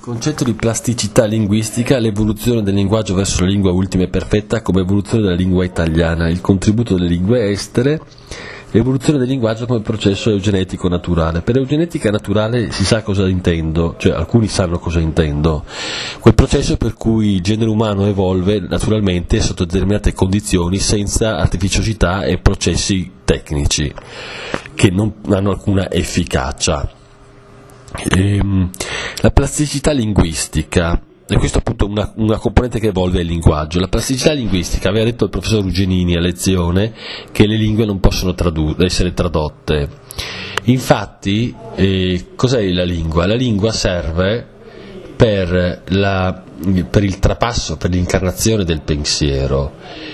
Concetto di plasticità linguistica, l'evoluzione del linguaggio verso la lingua ultima e perfetta come evoluzione della lingua italiana, il contributo delle lingue estere, l'evoluzione del linguaggio come processo eugenetico naturale. Per eugenetica naturale si sa cosa intendo, cioè alcuni sanno cosa intendo, quel processo per cui il genere umano evolve naturalmente sotto determinate condizioni senza artificiosità e processi tecnici che non hanno alcuna efficacia. La plasticità linguistica, e questo è appunto una componente che evolve il linguaggio. La plasticità linguistica, aveva detto il professor Rugenini a lezione che le lingue non possono essere tradotte. Infatti, cos'è la lingua? La lingua serve per il trapasso, per l'incarnazione del pensiero.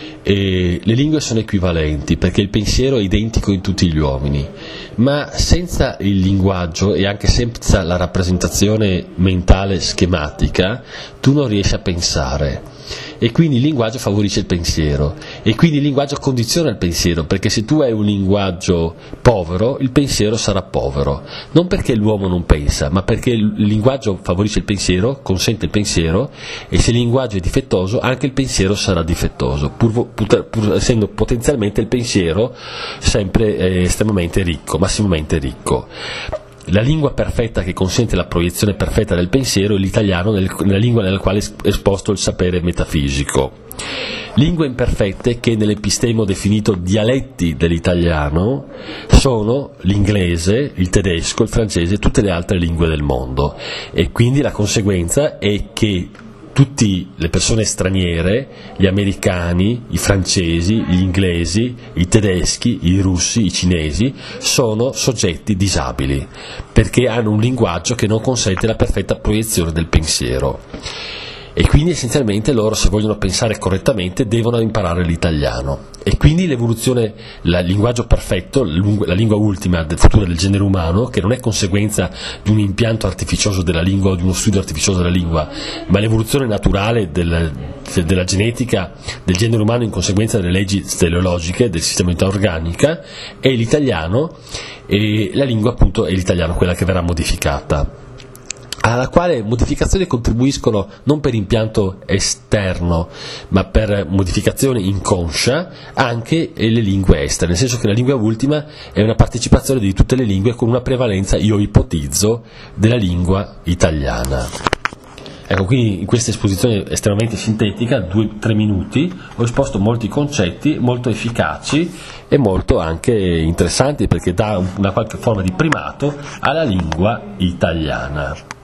E le lingue sono equivalenti perché il pensiero è identico in tutti gli uomini, ma senza il linguaggio e anche senza la rappresentazione mentale schematica tu non riesci a pensare, e quindi il linguaggio favorisce il pensiero e quindi il linguaggio condiziona il pensiero, perché se tu hai un linguaggio povero il pensiero sarà povero, non perché l'uomo non pensa ma perché il linguaggio favorisce il pensiero, consente il pensiero, e se il linguaggio è difettoso anche il pensiero sarà difettoso, pur essendo potenzialmente il pensiero sempre estremamente ricco, massimamente ricco. La lingua perfetta che consente la proiezione perfetta del pensiero è l'italiano, nella lingua nella quale è esposto il sapere metafisico. Lingue imperfette che nell'epistemo ho definito dialetti dell'italiano sono l'inglese, il tedesco, il francese e tutte le altre lingue del mondo, e quindi la conseguenza è che tutte le persone straniere, gli americani, i francesi, gli inglesi, i tedeschi, i russi, i cinesi, sono soggetti disabili, perché hanno un linguaggio che non consente la perfetta proiezione del pensiero. E quindi essenzialmente loro, se vogliono pensare correttamente, devono imparare l'italiano. E quindi l'evoluzione, il linguaggio perfetto, la lingua ultima futura del genere umano, che non è conseguenza di un impianto artificioso della lingua o di uno studio artificioso della lingua, ma l'evoluzione naturale della genetica del genere umano in conseguenza delle leggi teleologiche del sistema unità organica, è l'italiano, e la lingua appunto è l'italiano, quella che verrà modificata, alla quale modificazioni contribuiscono non per impianto esterno ma per modificazione inconscia anche le lingue estere, nel senso che la lingua ultima è una partecipazione di tutte le lingue con una prevalenza, io ipotizzo, della lingua italiana. Ecco, quindi in questa esposizione estremamente sintetica, 2-3 minuti, ho esposto molti concetti molto efficaci e molto anche interessanti, perché dà una qualche forma di primato alla lingua italiana.